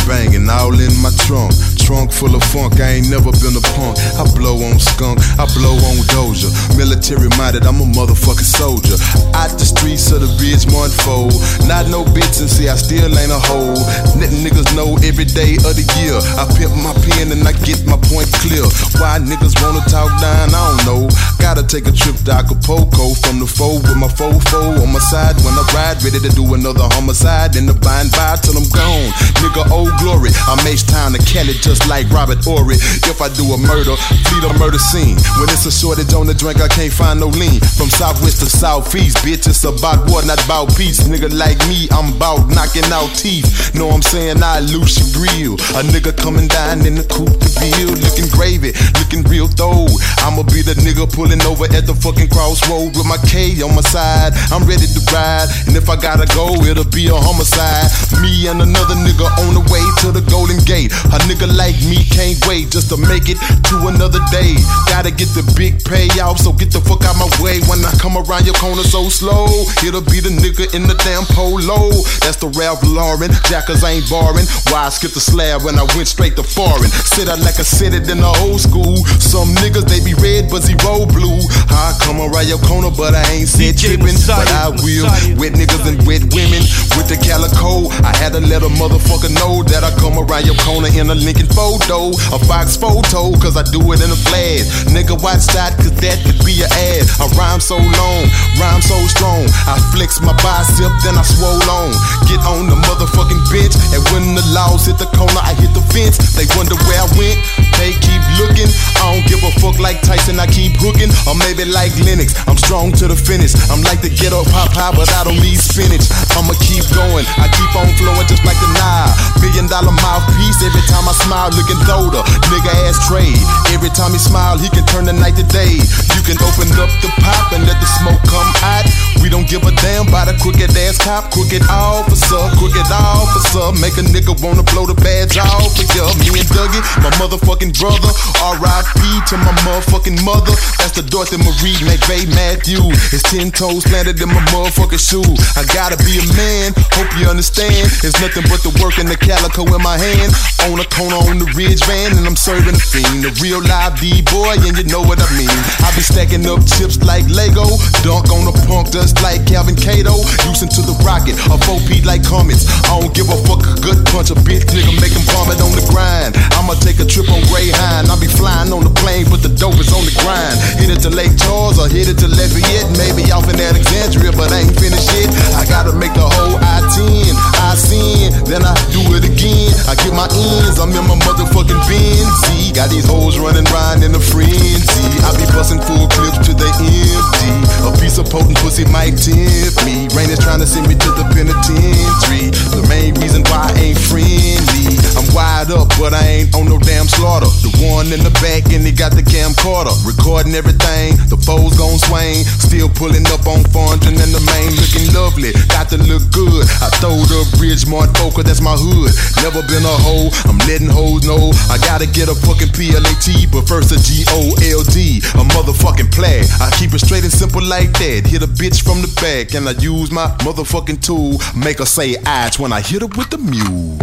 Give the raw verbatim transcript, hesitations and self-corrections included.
banging all in my trunk. Trunk full of funk, I ain't never been a punk. I blow on skunk, I blow on Doja. Military minded, I'm a motherfucking soldier. Out the streets of the Ridgemont fold. Not no bitch and see I still ain't a hoe. Letting niggas know every day of the year. I pimp my pen and I get my point clear. Why niggas wanna talk down, I don't know. Gotta take a trip to Acapulco from the foe with my fofo on my side when I ride, ready to do another homicide. In the bind by till I'm gone. Nigga, old glory. I'm H-Town to Cali just like Robert Horry. If I do a murder, fleet a murder scene. When it's a shortage on the drink, I can't find no lean. From southwest to southeast, bitch, it's about war, not about peace. Nigga like me, I'm about knocking out teeth. Know I'm saying I lose your grill. A nigga coming down in the coupe de ville, looking gravy, looking real throw. I'ma be the nigga pulling over at the fucking crossroad with my K on my side. I'm ready to ride, and if I gotta go, it'll be a homicide. Me and another nigga on the way to the Golden Gate. A nigga like me can't wait just to make it to another day. Gotta get the big payoff, so get the fuck out my way when I come around your corner so slow. It'll be the nigga in the damn polo. That's the Ralph Lauren, jackers ain't barring. Why I skipped the slab when I went straight to foreign? Sit out like I said it in the old school. Some niggas they be red but zero blue. I come around your corner but I ain't said tripping, but I will. Wet niggas and wet women with the calico. I had to let a motherfucker know that I come around your corner in a Lincoln photo, a Fox photo, cause I do it in a flash. Nigga watch that cause that could be your ad. I rhyme so long, rhyme so strong. I flex my bicep then I swole on. Get on the motherfucking bench, and when the laws hit the corner I hit the fence. They wonder where I went, they keep looking. I don't give a fuck like Tyson, I keep hooking. Or maybe like Lennox, I'm strong to the finish. I'm like the ghetto pop pie but I don't need spinach. I'ma keep going, I keep on flowing just like the Nile. Million dollar mouthpiece every time I smile, looking thoda. Nigga ass trade, every time he smile he can turn the night to day. You can open up the pop and let the smoke come out. We don't give a damn about a crooked ass cop. Crooked officer, crooked officer, make a nigga wanna blow the badge off of ya. Me and Dougie, my motherfucking brother. R I P to my motherfucking mother. That's the Dorothy Marie McVeigh Matthew. It's ten toes planted in my motherfucking shoe. I gotta be a man, hope you understand. It's nothing but the work and the calico in my hand. On a corner on the ridge van and I'm serving a fiend. A real live D-boy and you know what I mean. I be stacking up chips like Lego. Dunk on the punk just like Calvin Cato. Using to the rocket, a four P like Comets. I don't give a fuck a good punch. A bitch nigga make him vomit on the grind. I'ma take a trip on Greyhound. I'll be flying on the plane but the dope is on the grind. Hit it to Lake Charles or hit it to Lafayette. Maybe off in Alexandria but I ain't finished yet. I gotta make the whole I ten. I sin, then I do it again. I get my ends, I'm in my motherfucking Benz. Got these hoes running round in a frenzy. I be busting full clips to they empty. A piece of potent pussy might tempt me. Rain is trying to send me to the penitentiary. The main reason why I ain't friendly. I'm wide up, but I ain't on no damn slaughter. The one in the back and he got the camcorder. Recording everything, the foes gon' swing. Still pulling up on four hundred and the main looking lovely. Got to look good. I throwed up Ridgemont folk, that's my hood. Never been a hoe, I'm letting hoes know. I gotta get a fucking P L A T, but first a G O L D, a motherfucking play. I keep it straight and simple like that. Hit a bitch from the back and I use my motherfucking tool. Make her say ash when I hit her with the mule.